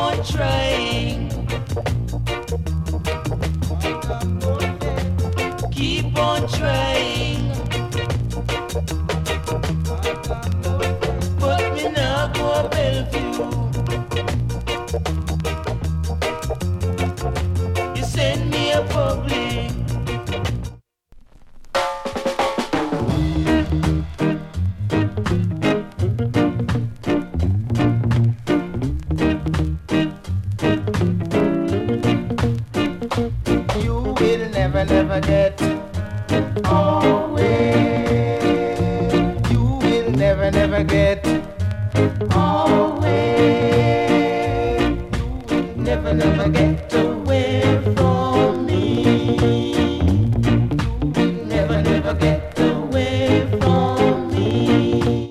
on trying. Keep on trying. But me now go Bellevue. You send me a public. Never get away. You will never get away. You will never get away from me. You will never get away from me.